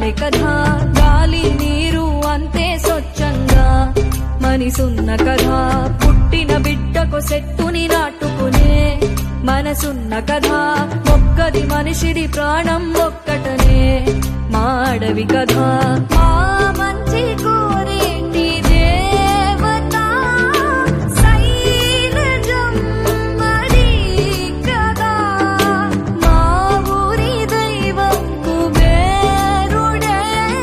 పల్లె కథ గాలి నీరు అంతే స్వచ్ఛంగా మనిసున్న కథ పుట్టిన బిడ్డకు చెట్టుని నాటుకునే మనసున్న కథ ఒక్కది మనిషిది ప్రాణం ఒక్కటనే మా అడవి కథ మా మంచి కోరేటి దేవత శైలజం మరి కదా మా ఊరి దైవం కుబేరుడే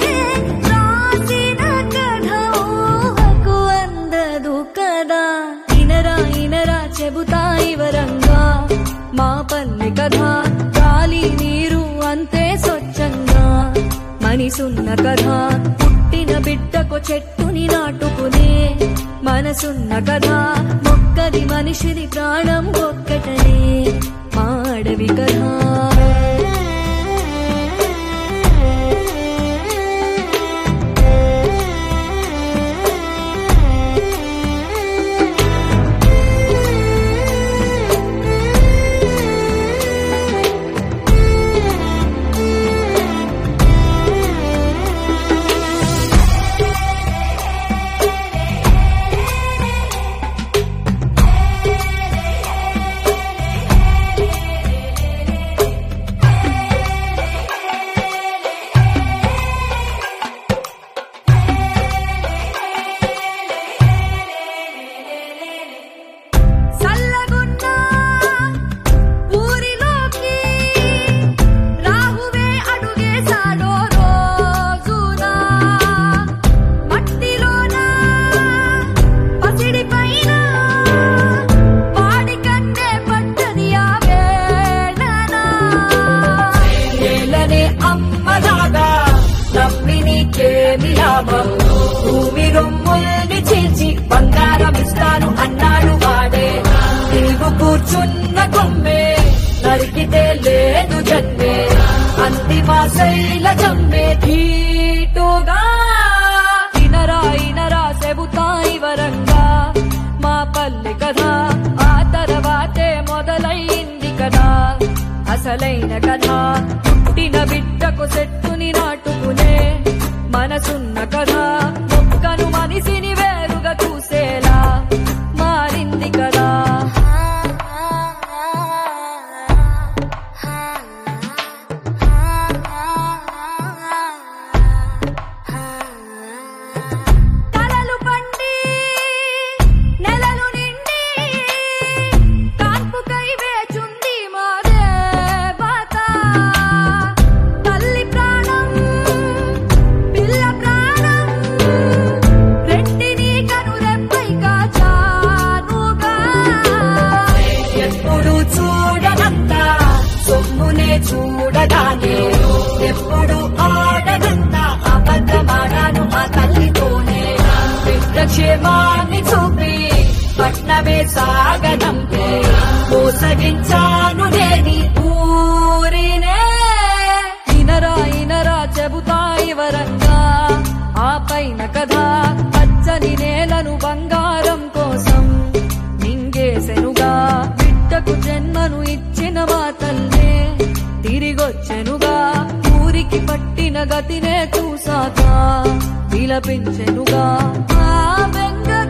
రాసిన కథ ఊహకు అందదు కదా ఇనరా ఇనరా చెబుతా వివరంగా మా పల్లె కథ గాలి నీరు అంతే స్వచ్ఛంగా మనిసున్న కథ పుట్టిన బిడ్డకు చెట్టుని నాటుకునే మనసున్న కథ మొక్కది మనిషిది ప్రాణం ఒక్కటనే మా అడవి కథ భూమి రొమ్ముల్ని చీల్చి బంగారం ఇస్తాను అన్నాడు వాడే నీవు కూర్చున్న కొమ్మే నరికితే లేదు జన్మే అంతిమ శైలజమ్మే ధీటుగా ఇనరా ఇనరా చెబుతా వివరంగా మా పల్లె కథ ఆ తర్వాతే మొదలైంది కదా అసలైన కథ పుట్టిన బిడ్డకు చెట్టుని నాటుకునే మనసున్న కథ ఒక్కను మనిషిని వేరుగా చూసేలా మారింది కదా కలలు పండి నెలలు నిండి కాన్పుకై వేచుంది మా దేవత తల్లి ప్రాణం పిల్ల ప్రాణం రెంటిని కనురెప్పై కాచానుగా ఎప్పుడు చూడనంత సొమ్మునే చూడగానే ఎప్పుడు ఆడనంత అబద్ధమాడాను ఆ తల్లితోనే బిడ్డ క్షేమాన్ని చూపి పట్నమే సాగనంపే మోసగించాను నేని ఊరినే ఇనరా ఇనరా చెబుతా వివరంగా ఆ పైన కథ పచ్చని నేలను బంగారం కోసం మింగేసెనుగా బిడ్డకు జన్మను ఇచ్చిన మా తల్లే తిరిగొచ్చెనుగా ఊరికి పట్టిన గతినే చూసాక విలపించెనుగా ఆ బెంగ